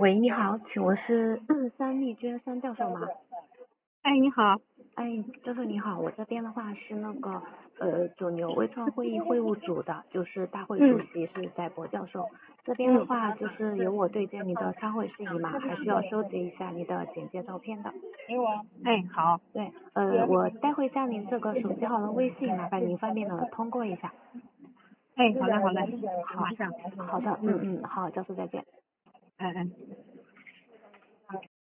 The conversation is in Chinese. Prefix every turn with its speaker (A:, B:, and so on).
A: 喂，你好，请问是三丽娟三教授吗？
B: 哎，你好。
A: 哎，教授你好，我这边的话是那个九牛微创会议会务组的，就是大会主
B: 嗯
A: 席是翟博教授。这边的
B: 嗯。
A: 话就是由我对接你的参会事宜嘛，还需要收集一下你的简介照片的。
B: 哎，好。
A: 对，我待会加您这个手机号和微信，麻烦您方便的通过一下。
B: 哎，好嘞好嘞，我
A: 好，
B: 马上。
A: 好的，
B: 嗯。
A: 好，教授再见。
B: 哎哎。